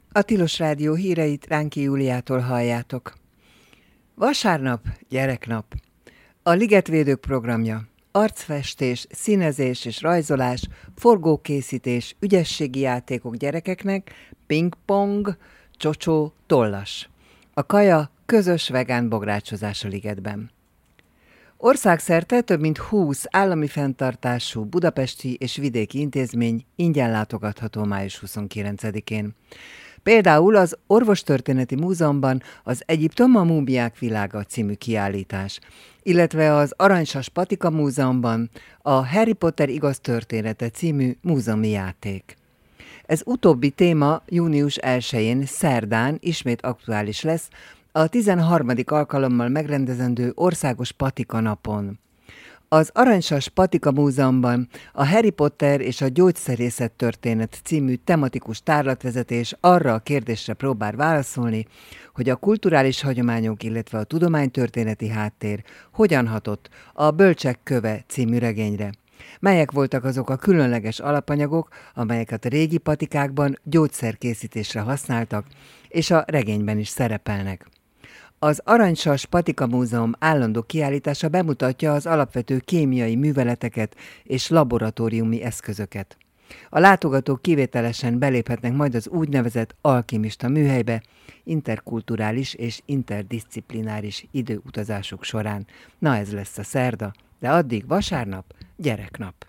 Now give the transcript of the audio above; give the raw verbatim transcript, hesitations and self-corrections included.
A Tilos Rádió híreit Ránki Júliától halljátok. Vasárnap, gyereknap. A Ligetvédők programja. Arcfestés, színezés és rajzolás, forgókészítés, ügyességi játékok gyerekeknek, pingpong, csocsó, tollas. A kaja közös vegán bográcsozás a Ligetben. Országszerte több mint húsz állami fenntartású budapesti és vidéki intézmény ingyen látogatható május huszonkilencedikén. Például az Orvostörténeti Múzeumban az Egyiptom a múmiák világa című kiállítás, illetve az Aranysas Patika Múzeumban a Harry Potter igaz története című múzeumi játék. Ez utóbbi téma június elsején, szerdán ismét aktuális lesz a tizenharmadik alkalommal megrendezendő Országos Patika napon. Az Aranysas Patika Múzeumban a Harry Potter és a gyógyszerészet történet című tematikus tárlatvezetés arra a kérdésre próbál válaszolni, hogy a kulturális hagyományok, illetve a tudománytörténeti háttér hogyan hatott a Bölcsek köve című regényre. Melyek voltak azok a különleges alapanyagok, amelyeket a régi patikákban gyógyszerkészítésre használtak, és a regényben is szerepelnek. Az Aranysas Patika Múzeum állandó kiállítása bemutatja az alapvető kémiai műveleteket és laboratóriumi eszközöket. A látogatók kivételesen beléphetnek majd az úgynevezett alkimista műhelybe interkulturális és interdisziplináris időutazásuk során. Na ez lesz a szerda, de addig vasárnap, gyereknap.